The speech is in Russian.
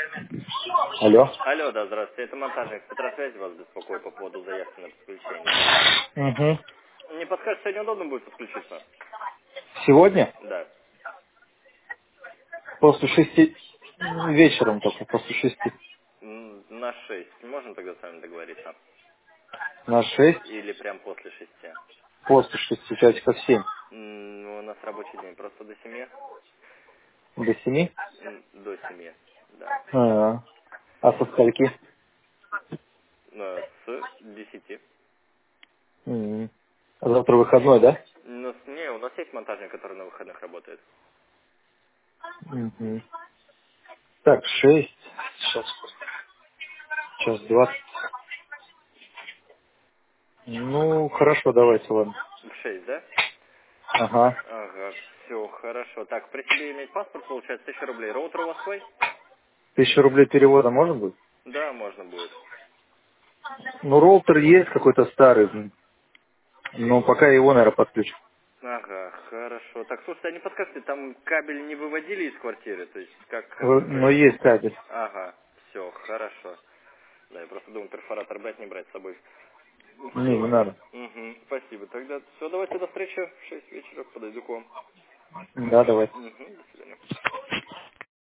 Алло. Алло, да, здравствуйте. Это монтажник спецсвязи вас беспокоит по поводу заявки на подключение. Угу. Не подскажете, сегодня удобно будет подключиться? Сегодня? Да. После 6 вечером только, после 6. На 6. Можем тогда с вами договориться? На 6, Или прям после 6? после 6 часиков 7. Ну, у нас рабочий день просто до 7. До 7? До 7, да. А со скольки? С 10. М. А завтра выходной, да? Не, у нас есть монтажник, который на выходных работает. Мгм. Так, 6. Сейчас. Час 20. Ну, хорошо, давайте, ладно. В 6, да? Ага. Ага, все, хорошо. Так, при себе иметь паспорт, получается 1000 рублей. Роутер у вас свой? 1000 рублей перевода можно будет? Да, можно будет. Ну, роутер есть какой-то старый, но пока его, наверное, подключу. Ага, хорошо. Так, слушайте, а не подскажете, там кабель не выводили из квартиры? То есть, как это Но происходит? есть кабель. Ага, все, хорошо. Да, я просто думал, перфоратор брать, не брать с собой. Не, Все. не надо. Угу, спасибо. Тогда все, давайте до встречи в 6 вечера, подойду к вам. Да, давай. Угу, до свидания.